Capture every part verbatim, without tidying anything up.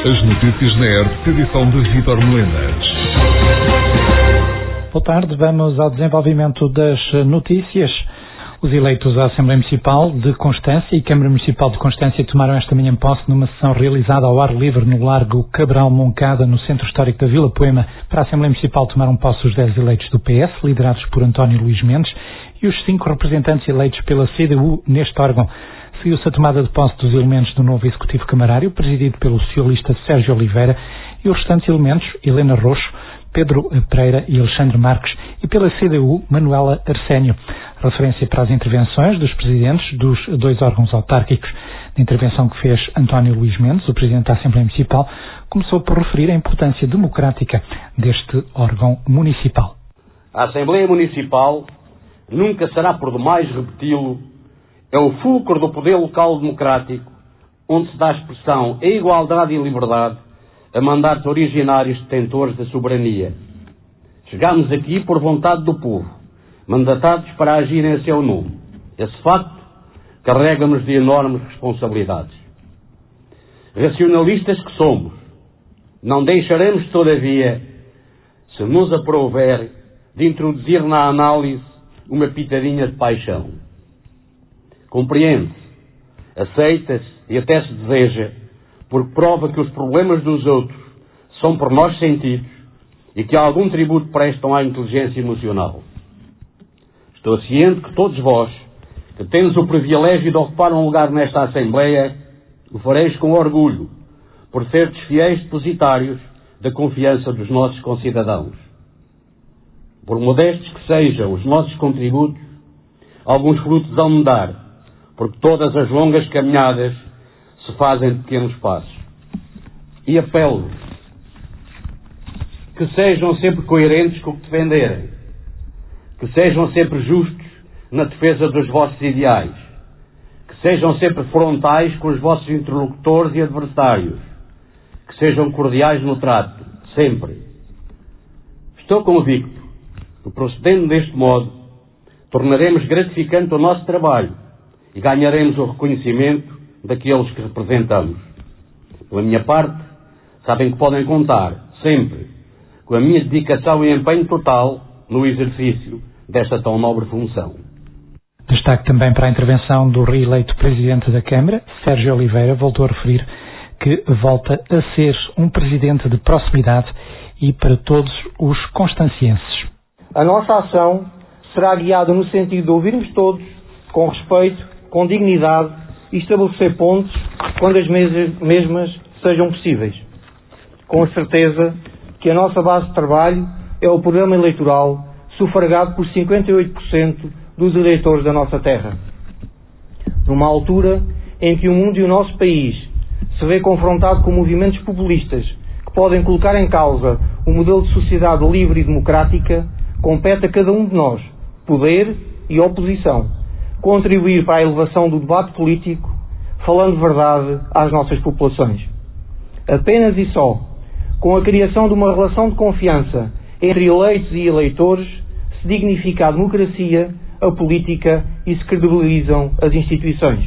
As notícias na E R P, edição de Vítor Melenas. Boa tarde, vamos ao desenvolvimento das notícias. Os eleitos à Assembleia Municipal de Constância e Câmara Municipal de Constância tomaram esta manhã posse numa sessão realizada ao ar livre no Largo Cabral Moncada, no Centro Histórico da Vila Poema. Para a Assembleia Municipal tomaram posse os dez eleitos do P S, liderados por António Luís Mendes, e os cinco representantes eleitos pela C D U neste órgão. Seguiu-se a tomada de posse dos elementos do novo Executivo Camarário, presidido pelo socialista Sérgio Oliveira, e os restantes elementos, Helena Roxo, Pedro Pereira e Alexandre Marques, e pela C D U, Manuela Arsénio. Referência para as intervenções dos presidentes dos dois órgãos autárquicos. Na intervenção que fez António Luís Mendes, o presidente da Assembleia Municipal, começou por referir a importância democrática deste órgão municipal. A Assembleia Municipal, nunca será por demais repeti-lo, é o fulcro do poder local democrático, onde se dá expressão à igualdade e liberdade a mandatos originários detentores da soberania. Chegámos aqui por vontade do povo, mandatados para agir em seu nome. Esse facto carrega-nos de enormes responsabilidades. Racionalistas que somos, não deixaremos, todavia, se nos aprouver, de introduzir na análise uma pitadinha de paixão. Compreende-se, aceita-se e até se deseja, porque prova que os problemas dos outros são por nós sentidos e que algum tributo prestam à inteligência emocional. Estou ciente que todos vós, que tendes o privilégio de ocupar um lugar nesta Assembleia, o fareis com orgulho, por serdes fiéis depositários da confiança dos nossos concidadãos. Por modestos que sejam os nossos contributos, alguns frutos hão de dar, porque todas as longas caminhadas se fazem de pequenos passos. E apelo que sejam sempre coerentes com o que defenderem, que sejam sempre justos na defesa dos vossos ideais, que sejam sempre frontais com os vossos interlocutores e adversários, que sejam cordiais no trato, sempre. Estou convicto que, procedendo deste modo, tornaremos gratificante o nosso trabalho e ganharemos o reconhecimento daqueles que representamos. Pela minha parte, sabem que podem contar, sempre, com a minha dedicação e empenho total no exercício desta tão nobre função. Destaque também para a intervenção do reeleito Presidente da Câmara, Sérgio Oliveira, voltou a referir que volta a ser um Presidente de proximidade e para todos os constancienses. A nossa ação será guiada no sentido de ouvirmos todos, com respeito, com dignidade e estabelecer pontos quando as mesmas sejam possíveis. Com a certeza que a nossa base de trabalho é o programa eleitoral sufragado por cinquenta e oito por cento dos eleitores da nossa terra. Numa altura em que o mundo e o nosso país se vê confrontado com movimentos populistas que podem colocar em causa o modelo de sociedade livre e democrática, compete a cada um de nós, poder e oposição, contribuir para a elevação do debate político, falando verdade às nossas populações. Apenas e só com a criação de uma relação de confiança entre eleitos e eleitores se dignifica a democracia, a política e se credibilizam as instituições.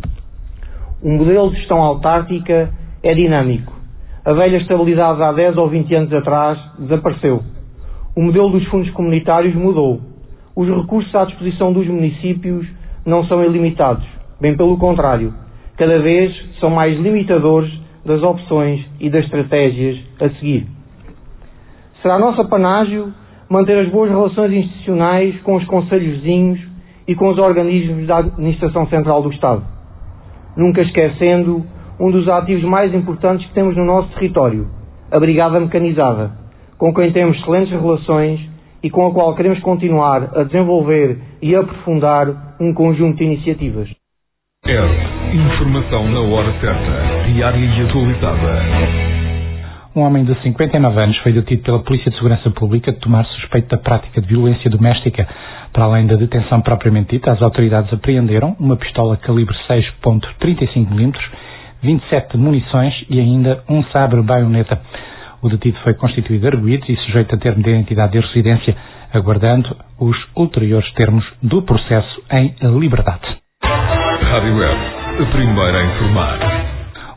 O modelo de gestão autárquica é dinâmico. A velha estabilidade há dez ou vinte anos atrás desapareceu. O modelo dos fundos comunitários mudou. Os recursos à disposição dos municípios não são ilimitados. Bem pelo contrário, cada vez são mais limitadores das opções e das estratégias a seguir. Será nosso apanágio manter as boas relações institucionais com os concelhos vizinhos e com os organismos da Administração Central do Estado, nunca esquecendo um dos ativos mais importantes que temos no nosso território, a Brigada Mecanizada, com quem temos excelentes relações e com a qual queremos continuar a desenvolver e aprofundar um conjunto de iniciativas. E R P, informação na hora certa, diária e atualizada. Um homem de cinquenta e nove anos foi detido pela Polícia de Segurança Pública de tomar suspeito da prática de violência doméstica. Para além da detenção propriamente dita, as autoridades apreenderam uma pistola calibre seis ponto trinta e cinco milímetros, vinte e sete munições e ainda um sabre baioneta. O detido foi constituído arguido e sujeito a termo de identidade e residência, aguardando os ulteriores termos do processo em liberdade. Rádio E R P, a primeira a informar.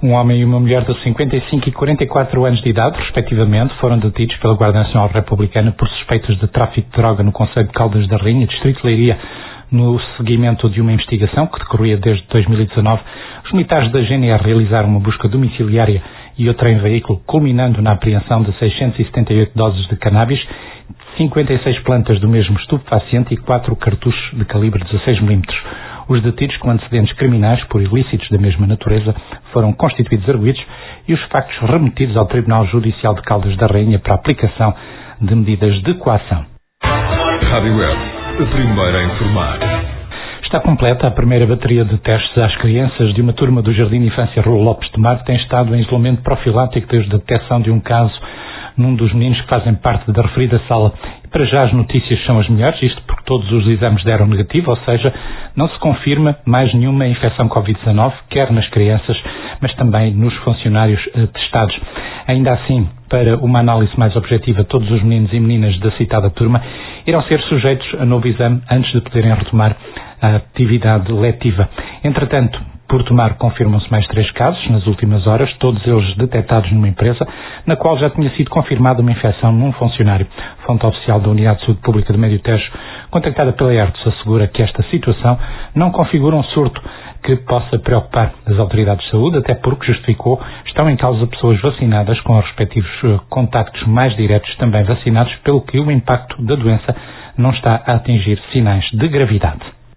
Um homem e uma mulher de cinquenta e cinco e quarenta e quatro anos de idade, respectivamente, foram detidos pela Guarda Nacional Republicana por suspeitos de tráfico de droga no concelho de Caldas da Rainha, distrito de Leiria, no seguimento de uma investigação que decorria desde dois mil e dezanove. Os militares da G N R realizaram uma busca domiciliária e outra em veículo, culminando na apreensão de seiscentas e setenta e oito doses de cannabis, cinquenta e seis plantas do mesmo estupefaciente e quatro cartuchos de calibre dezasseis milímetros. Os detidos com antecedentes criminais por ilícitos da mesma natureza foram constituídos arguidos e os factos remetidos ao Tribunal Judicial de Caldas da Rainha para aplicação de medidas de coação. Rádio Web, a primeira a informar. Está completa a primeira bateria de testes às crianças de uma turma do Jardim de Infância Rua Lopes de Mar, que tem estado em isolamento profilático desde a detecção de um caso num dos meninos que fazem parte da referida sala. E para já as notícias são as melhores, isto porque todos os exames deram negativo, ou seja, não se confirma mais nenhuma infecção covid dezanove, quer nas crianças, mas também nos funcionários eh, testados. Ainda assim, para uma análise mais objetiva, todos os meninos e meninas da citada turma irão ser sujeitos a novo exame antes de poderem retomar a atividade letiva. Entretanto, por tomar, confirmam-se mais três casos nas últimas horas, todos eles detectados numa empresa, na qual já tinha sido confirmada uma infecção num funcionário. Fonte oficial da Unidade de Saúde Pública de Médio Tejo, contactada pela ERTS, assegura que esta situação não configura um surto que possa preocupar as autoridades de saúde, até porque, justificou, estão em causa pessoas vacinadas com os respectivos contactos mais diretos também vacinados, pelo que o impacto da doença não está a atingir sinais de gravidade.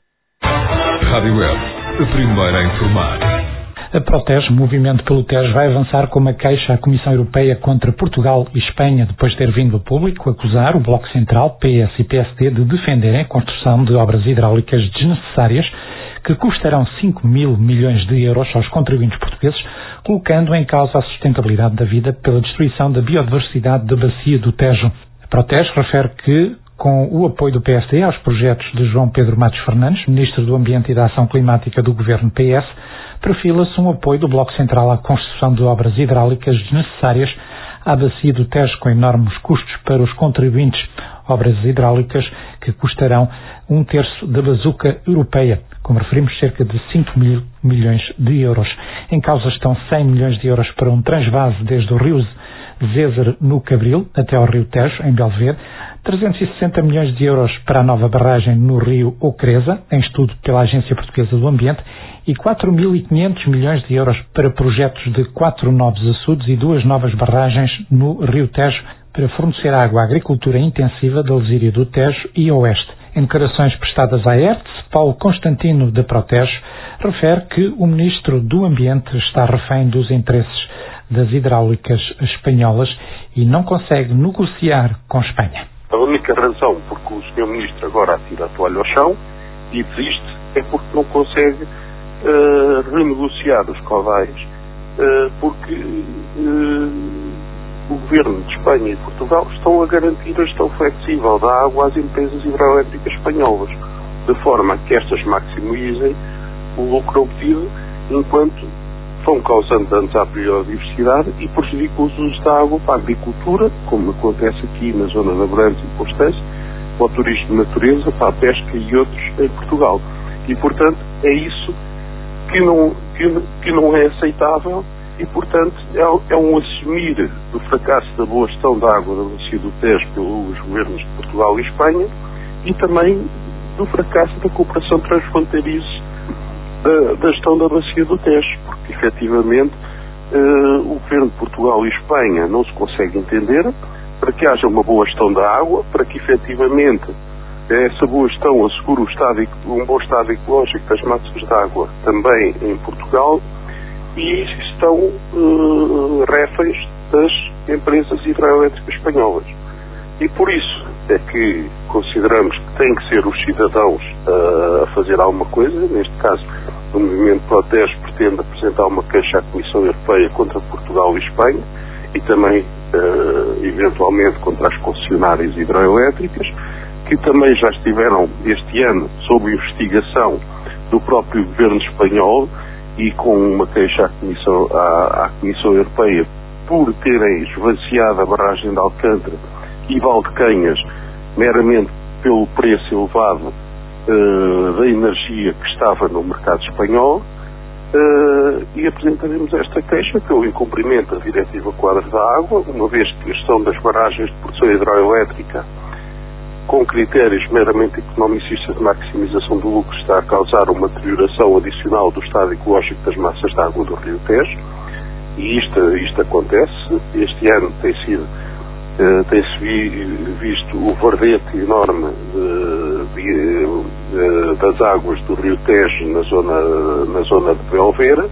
Rádio Web, a primeira a informar. A Protege, Movimento pelo Tejo, vai avançar com uma queixa à Comissão Europeia contra Portugal e Espanha, depois de ter vindo a público acusar o Bloco Central, P S e P S D de defenderem a construção de obras hidráulicas desnecessárias que custarão cinco mil milhões de euros aos contribuintes portugueses, colocando em causa a sustentabilidade da vida pela destruição da biodiversidade da bacia do Tejo. A Protege refere que, com o apoio do P S D aos projetos de João Pedro Matos Fernandes, Ministro do Ambiente e da Ação Climática do Governo P S, perfila-se um apoio do Bloco Central à construção de obras hidráulicas desnecessárias à bacia do Tejo, com enormes custos para os contribuintes. Obras hidráulicas que custarão um terço da bazuca europeia, como referimos, cerca de cinco mil milhões de euros. Em causa estão cem milhões de euros para um transvase desde o rio Zézer, no Cabril, até ao rio Tejo, em Belvedere, trezentos e sessenta milhões de euros para a nova barragem no rio Ocreza, em estudo pela Agência Portuguesa do Ambiente, e quatro mil e quinhentos milhões de euros para projetos de quatro novos açudes e duas novas barragens no rio Tejo, para fornecer água à agricultura intensiva da Lesíria do Tejo e Oeste. Em declarações prestadas à ERTS, Paulo Constantino, da Protege, refere que o Ministro do Ambiente está refém dos interesses das hidráulicas espanholas e não consegue negociar com Espanha. A única razão por que o senhor Ministro agora atira a toalha ao chão e desiste é porque não consegue uh, renegociar os caudais, uh, porque uh, o Governo de Espanha e Portugal estão a garantir a gestão flexível da água às empresas hidroelétricas espanholas, de forma que estas maximizem o lucro obtido, enquanto vão causando danos à biodiversidade e prejudicam os usos da água para a agricultura, como acontece aqui na zona de Abrantes e Constância, para o turismo de natureza, para a pesca e outros em Portugal. E, portanto, é isso que não, que, que não é aceitável e, portanto, é, é um assumir do fracasso da boa gestão da água da bacia do Tejo pelos governos de Portugal e Espanha e também do fracasso da cooperação transfronteiriça da, da gestão da bacia do Tejo, porque, efetivamente, uh, o governo de Portugal e Espanha não se consegue entender para que haja uma boa gestão da água, para que, efetivamente, essa boa gestão assegure o estado, um bom estado ecológico das massas de água também em Portugal, e estão uh, reféns das empresas hidroelétricas espanholas. E por isso é que consideramos que têm que ser os cidadãos uh, a fazer alguma coisa. Neste caso, o Movimento Protege pretende apresentar uma queixa à Comissão Europeia contra Portugal e Espanha e também, uh, eventualmente, contra as concessionárias hidroelétricas, que também já estiveram este ano sob investigação do próprio Governo espanhol e com uma queixa à Comissão, à, à Comissão Europeia por terem esvaziado a barragem de Alcântara e Valdecanhas meramente pelo preço elevado uh, da energia que estava no mercado espanhol. uh, e apresentaremos esta queixa pelo incumprimento da Diretiva Quadro da Água, uma vez que a gestão das barragens de produção hidroelétrica com critérios meramente economicistas de maximização do lucro está a causar uma deterioração adicional do estado ecológico das massas de água do Rio Tejo, e isto, isto acontece. Este ano tem sido, uh, tem-se vi, visto o verdete enorme de, de, de, das águas do Rio Tejo na zona, na zona de Belveira,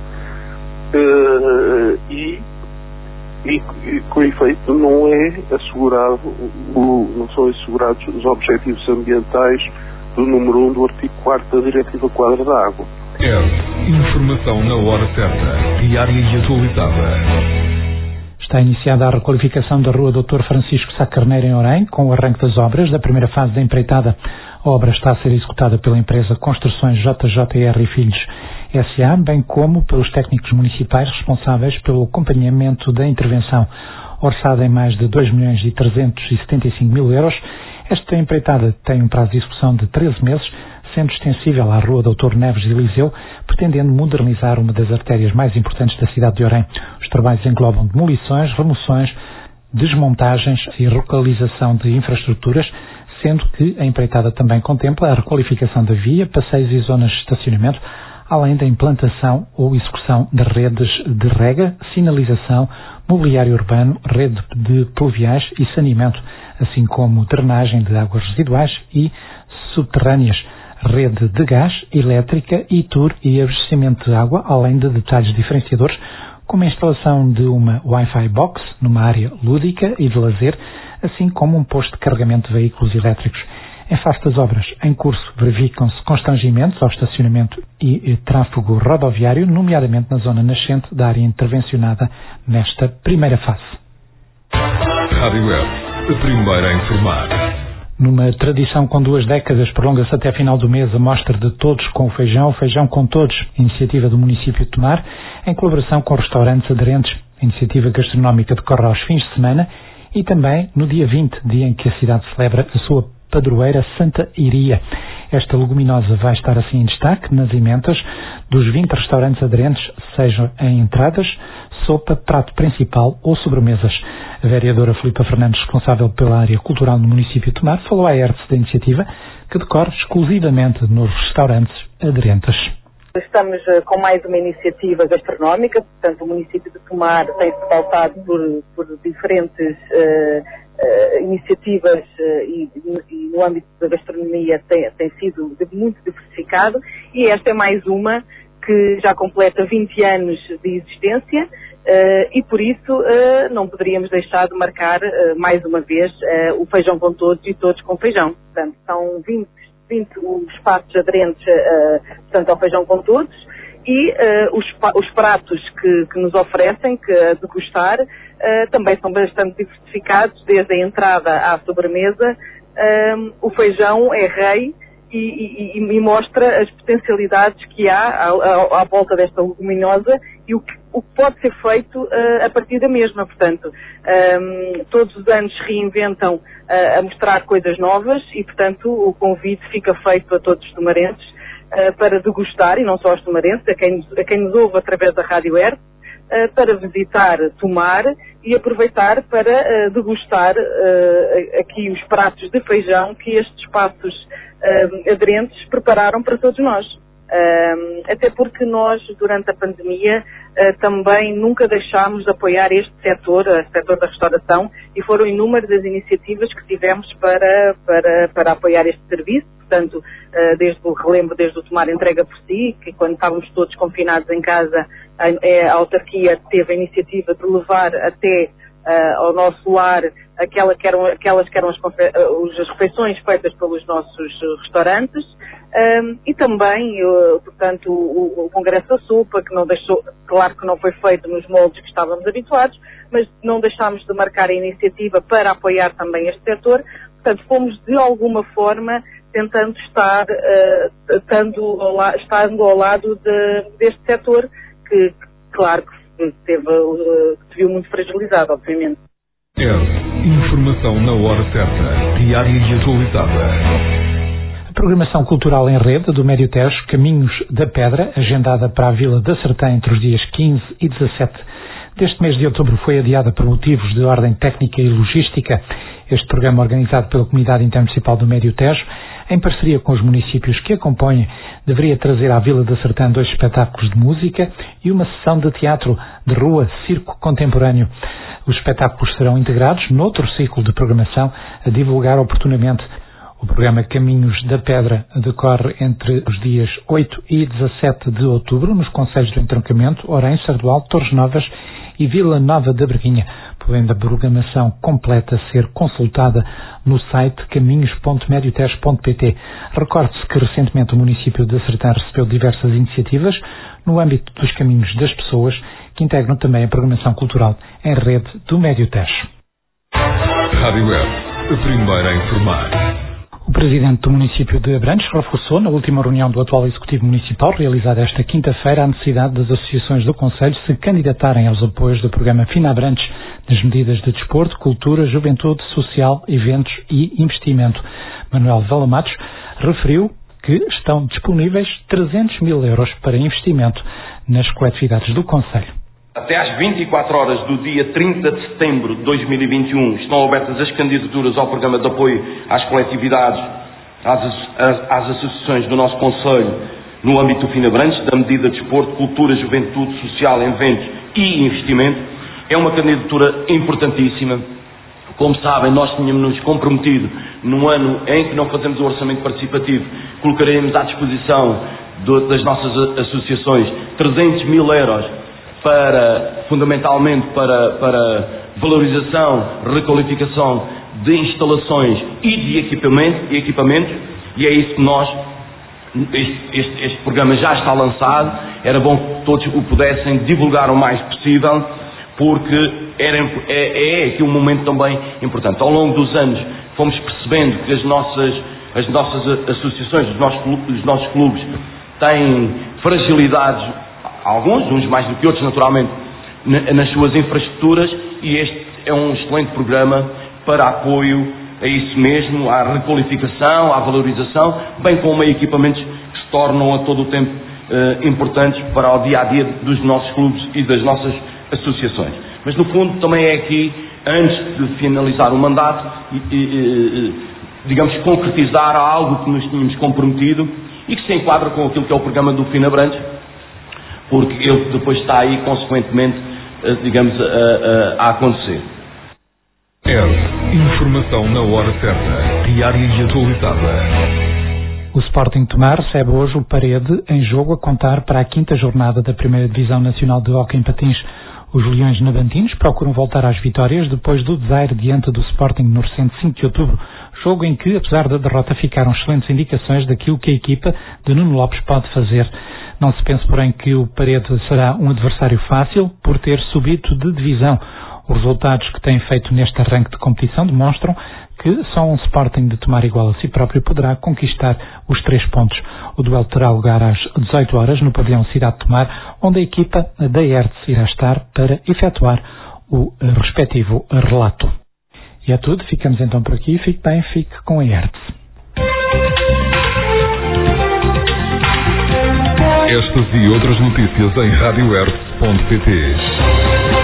uh, e E, e com efeito não é assegurado o, não são assegurados os objetivos ambientais do número um do artigo quarto da Diretiva Quadro da Água. É informação na hora certa, diária e atualizada. Está iniciada a requalificação da rua doutor Francisco Sá Carneiro em Orém, com o arranque das obras da primeira fase da empreitada. A obra está a ser executada pela empresa Construções J J R e Filhos S A, bem como pelos técnicos municipais responsáveis pelo acompanhamento da intervenção. Orçada em mais de dois milhões e trezentos e setenta e cinco mil euros, esta empreitada tem um prazo de execução de treze meses, sendo extensível à rua doutor Neves Eliseu, pretendendo modernizar uma das artérias mais importantes da cidade de Orém. Os trabalhos englobam demolições, remoções, desmontagens e localização de infraestruturas, sendo que a empreitada também contempla a requalificação da via, passeios e zonas de estacionamento, além da implantação ou execução de redes de rega, sinalização, mobiliário urbano, rede de pluviais e saneamento, assim como drenagem de águas residuais e subterrâneas, rede de gás, elétrica, e tour e abastecimento de água, além de detalhes diferenciadores, como a instalação de uma Wi-Fi box numa área lúdica e de lazer, assim como um posto de carregamento de veículos elétricos. Em face das obras em curso, verificam-se constrangimentos ao estacionamento e, e tráfego rodoviário, nomeadamente na zona nascente da área intervencionada nesta primeira fase. Rádio Web, a primeira a informar. Numa tradição com duas décadas, prolonga-se até final do mês a mostra de Todos com o Feijão, Feijão com Todos, iniciativa do município de Tomar, em colaboração com restaurantes aderentes. A iniciativa gastronómica decorre aos fins de semana e também no dia vinte, dia em que a cidade celebra a sua padroeira Santa Iria. Esta leguminosa vai estar assim em destaque nas emendas dos vinte restaurantes aderentes, sejam em entradas, sopa, prato principal ou sobremesas. A vereadora Filipa Fernandes, responsável pela área cultural no município de Tomar, falou à E R T S da iniciativa, que decorre exclusivamente nos restaurantes aderentes. Estamos uh, com mais uma iniciativa gastronómica, portanto o município de Tomar tem-se pautado por, por diferentes uh, uh, iniciativas uh, e, e no âmbito da gastronomia tem, tem sido muito diversificado, e esta é mais uma que já completa vinte anos de existência uh, e por isso uh, não poderíamos deixar de marcar uh, mais uma vez uh, o Feijão com Todos e Todos com Feijão. Portanto, são vinte, vinte os espaços aderentes uh, portanto, ao Feijão com Todos, e uh, os, os pratos que, que nos oferecem, que a degustar, uh, também são bastante diversificados, desde a entrada à sobremesa. Uh, o feijão é rei e, e, e mostra as potencialidades que há à, à, à volta desta leguminosa e o que, o que pode ser feito uh, a partir da mesma. Portanto, um, todos os anos se reinventam uh, a mostrar coisas novas e, portanto, o convite fica feito a todos os tomarenses uh, para degustar, e não só aos tomarenses, a quem, a quem nos ouve através da Rádio E R T, uh, para visitar Tomar e aproveitar para uh, degustar uh, aqui os pratos de feijão que estes espaços uh, aderentes prepararam para todos nós. Uh, até porque nós, durante a pandemia, uh, também nunca deixámos de apoiar este setor, o setor da restauração, e foram inúmeras as iniciativas que tivemos para, para, para apoiar este serviço. Portanto, uh, desde o relembro, desde o Tomar Entrega por Si, que quando estávamos todos confinados em casa, a, a autarquia teve a iniciativa de levar até uh, ao nosso lar aquela que eram, aquelas que eram as, as refeições feitas pelos nossos restaurantes. Um, e também, uh, portanto, o, o Congresso da Sopa, que não deixou, claro que não foi feito nos moldes que estávamos habituados, mas não deixámos de marcar a iniciativa para apoiar também este setor. Portanto, fomos de alguma forma tentando estar, uh, estando, ao la, estando ao lado de, deste setor, que, claro, que teve, uh, que se viu muito fragilizado, obviamente. É informação na hora certa, diária e atualizada. A programação cultural em rede do Médio Tejo, Caminhos da Pedra, agendada para a Vila da Sertã entre os dias quinze e dezassete deste mês de outubro, foi adiada por motivos de ordem técnica e logística. Este programa, organizado pela Comunidade Intermunicipal do Médio Tejo, em parceria com os municípios que a compõem, deveria trazer à Vila da Sertã dois espetáculos de música e uma sessão de teatro de rua, circo contemporâneo. Os espetáculos serão integrados noutro ciclo de programação a divulgar oportunamente. O programa Caminhos da Pedra decorre entre os dias oito e dezassete de outubro nos concelhos do Entroncamento, Orém, Sardual, Torres Novas e Vila Nova da Breguinha, podendo a programação completa ser consultada no site caminhos ponto mediotejo ponto pt. Recorde-se que recentemente o município de Sertã recebeu diversas iniciativas no âmbito dos caminhos das pessoas, que integram também a programação cultural em rede do Médio Tejo. Rádio Web, a primeira a informar. O presidente do município de Abrantes reforçou, na última reunião do atual Executivo Municipal, realizada esta quinta-feira, a necessidade das associações do Conselho se candidatarem aos apoios do programa Fina Abrantes, nas medidas de desporto, cultura, juventude, social, eventos e investimento. Manuel Valamatos referiu que estão disponíveis trezentos mil euros para investimento nas coletividades do Conselho. Até às vinte e quatro horas do dia trinta de setembro de dois mil e vinte e um estão abertas as candidaturas ao programa de apoio às coletividades, às, às, às associações do nosso Conselho no âmbito do Fina Abrantes, da medida de desporto, cultura, juventude, social, eventos e investimento. É uma candidatura importantíssima. Como sabem, nós tínhamos-nos comprometido num ano em que não fazemos o orçamento participativo, colocaremos à disposição do, das nossas associações trezentos mil euros para, fundamentalmente, para, para valorização, requalificação de instalações e de equipamento, e equipamentos, e é isso que nós, este, este, este programa já está lançado. Era bom que todos o pudessem divulgar o mais possível, porque era, é, é aqui um momento também importante. Ao longo dos anos fomos percebendo que as nossas, as nossas associações, os nossos, os nossos clubes têm fragilidades, alguns, uns mais do que outros naturalmente, nas suas infraestruturas, e este é um excelente programa para apoio a isso mesmo, à requalificação, à valorização, bem como a equipamentos que se tornam a todo o tempo eh, importantes para o dia-a-dia dos nossos clubes e das nossas associações. Mas no fundo também é aqui, antes de finalizar o mandato, e, e, digamos, concretizar algo que nos tínhamos comprometido e que se enquadra com aquilo que é o programa do Fina Abrantes, porque ele depois está aí, consequentemente, digamos, a, a, a acontecer. É informação na hora certa, diária e atualizada. O Sporting Tomar recebe hoje o Parede em jogo a contar para a quinta jornada da primeira Divisão Nacional de Hóquei em Patins. Os Leões Nabantinos procuram voltar às vitórias depois do desaire diante do Sporting no recente cinco de outubro, jogo em que, apesar da derrota, ficaram excelentes indicações daquilo que a equipa de Nuno Lopes pode fazer. Não se pense, porém, que o Parede será um adversário fácil por ter subido de divisão. Os resultados que tem feito neste arranque de competição demonstram que só um Sporting de Tomar igual a si próprio poderá conquistar os três pontos. O duelo terá lugar às dezoito horas no pavilhão Cidade de Tomar, onde a equipa da Hertz irá estar para efetuar o respectivo relato. E é tudo, ficamos então por aqui. Fique bem, fique com a Hertz. Estas e outras notícias em rádio hertz ponto pt.